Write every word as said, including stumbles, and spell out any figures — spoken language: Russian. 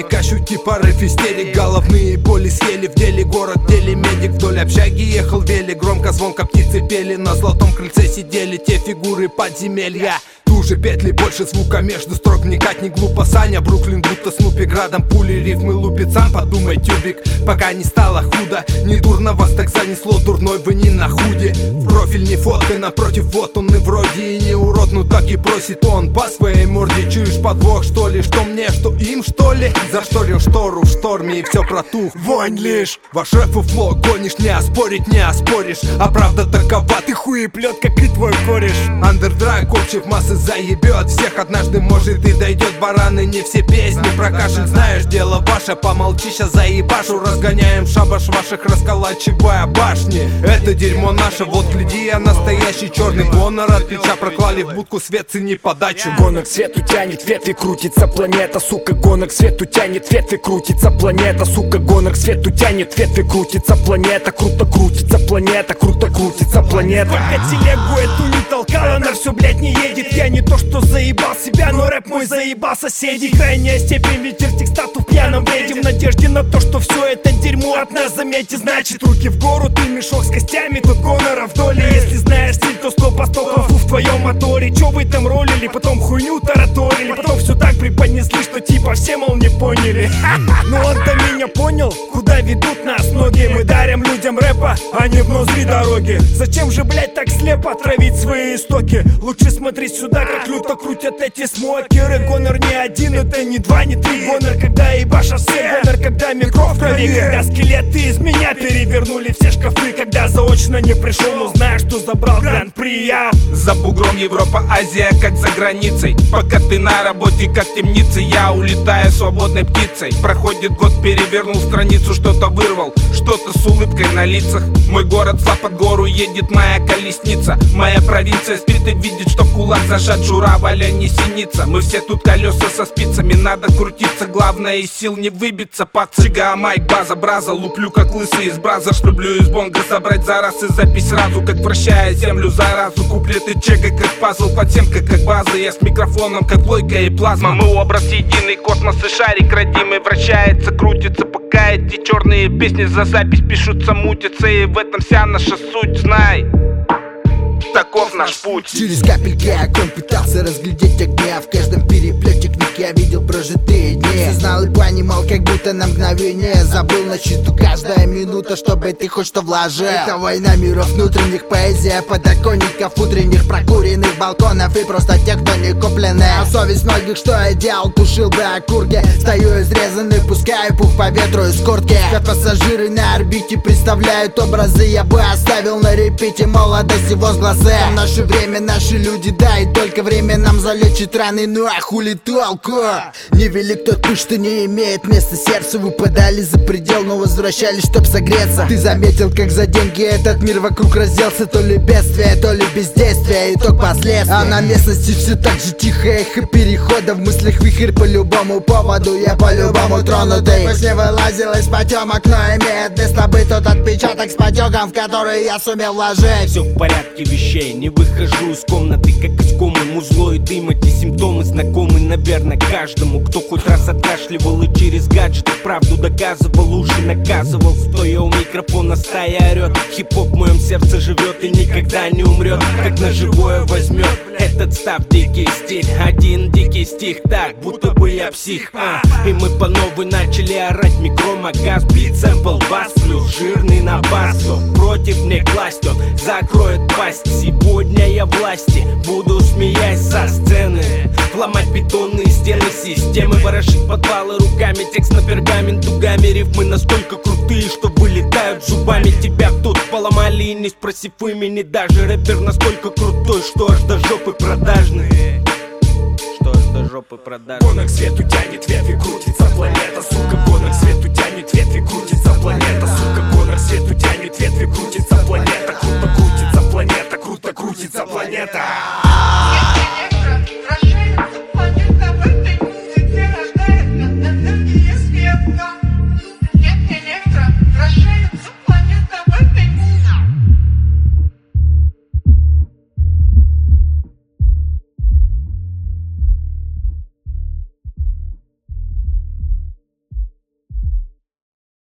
ощути порыв истерик. Головные боли съели в деле, город в деле медик. Вдоль общаги ехал велик, громко звонко птицы пели. На золотом крыльце сидели те фигуры подземелья. Туже петли, больше звука между строк. Вникать не глупо, Саня, Бруклин будто Снупи. Градом пули рифмы лупит, сам подумай, тюбик. Пока не стало худо, не дурно вас так занесло. Дурной вы не на худе. В профиль не фоткай, напротив, вот он и вроде и не урод. Ну так и просит он по своей морде. Чуешь подвох, что ли, что мне, что им, что ли? Зашторил штору в шторме и все протух. Вонь лишь, ваш рэп и фло гонишь, не оспорить, не оспоришь. А правда такова, ты хуеплет, как и твой кореш. Андердрайк общих массы заебет всех однажды, может и дойдет. Бараны не все песни про кашель, знаешь, дело ваше. Помолчи, ща заебашу. Разгоняем шабаш ваших, расколачивая башни. Это дерьмо наше, вот гляди, я настоящий черный гонор. От плеча проклали в будку, свет цени подачу. Гонок к свету тянет ветви, крутится планета, сука. Гонок к свету тянет ветви, крутится планета, сука. Гонок к свету тянет ветви, крутится планета. Круто крутится планета, круто крутится планета. Пока телегу эту не толкал, она все, блять, не едет. Я не то что заебал себя, но рэп мой заебал соседей. Крайняя степень, ветер текстату в пьяном бреде. В надежде на то, что все это дерьмо от нас заметит. Значит, руки в гору, ты мешок с костями, тут гонора в доле. Если знаешь стиль, то сто по сто конфу в твоем моторе. Че вы там ролили, потом хуйню тараторили. Потом все так преподнесли, что типа все, мол, не поняли. Ну он-то меня понял, куда ведут нас ноги. Мы дарим людям рэпа, а не внутри дороги. Зачем же, блять, так слепо травить свои истоки? Лучше смотреть сюда, как люто крутят эти смокеры. Гонор не один, это не два, не три. Гонор, когда ебаша все. Гонор, когда микро в крови. Когда скелеты из меня перевернули все шкафы. Когда заочно не пришел, но знаешь, что забрал гран-при я. За бугром Европа, Азия, как за границей. Пока ты на работе, как темница, я улетаю свободной птицей. Проходит год, перевернул страницу, что-то вырвал, что-то с улыбкой на лицах. Мой город слаб под гору, едет моя колесница. Моя провинция спит и видит, что в кулак зажат журавль, а не синица. Мы все тут колеса со спицами, надо крутиться, главное из сил не выбиться. Пакцига, майк, база, браза, луплю как лысый из браза. Люблю из бонга собрать за раз и запись сразу, как вращая землю за разу. Куплеты чека как пазл, подземка как база. Я с микрофоном как плойка и плазма. Мы образ единый, космос и шарик родимый. Вращается, крутится, пока эти черные песни за запись пишутся, мутятся. И в этом вся наша суть, знай, таков наш путь. Через капельки огонь пытался разглядеть огня. В каждом переплете книг я видел прожитые дни. Все знал и понимал, как будто на мгновение. Забыл на счету каждая минута, чтобы ты хоть что вложил. Это война миров внутренних, поэзия подоконников утренних, прокуренных балконов и просто тех, кто не куплены. А совесть многих, что я делал, тушил бы окурки. Стою изрезанный, пускаю пух по ветру из куртки. Как пассажиры на орбите представляют образы. Я бы оставил на репите молодости возгласы. В наше время наши люди, да, и только время нам залечит раны. Ну а хули толку? Невелик тот путь, что не имеет места. Сердце выпадали за предел, но возвращались, чтоб согреться. Ты заметил, как за деньги этот мир вокруг разделся? То ли бедствие, то ли бездействие, итог последствий. А на местности все так же тихо, эхо перехода. В мыслях вихрь по любому поводу, я по-любому тронутый. Во сне вылазил из потемок, но имеет место быть тот отпечаток с потеком, в который я сумел вложить. Все в порядке вещей, не выхожу из комнаты, как из комы. Музло и дым, эти симптомы знакомы, наверное, каждому, кто хоть раз откашливал и через гаджеты правду доказывал, уши наказывал. Стоя у микрофона, стая орет. Хип-хоп в моем сердце живет и никогда не умрет. Как на живое возьмет этот став дикий стиль. Один дикий стих, так, будто бы я псих, а. И мы по новой начали орать микромагаз, бит, сэмпл, бас, плюс жирный на бас. Кто против мне класть, он закроет пасть. Сегодня я власти, буду смеясь со сцены, ломать бетонные стены системы, ворошить подвалы руками, текст на пергамент дугами. Рифмы настолько крутые, что вылетают зубами. Тебя тут поломали и не спросив имени. Даже рэпер настолько крутой, что аж до жопы продажный. Что аж до жопы продажный. Гонок к свету тянет ветви, крутится планета, сука. Гонок к свету тянет ветви, крутится планета, сука. Гонок к свету тянет ветви, крутится планета, круто.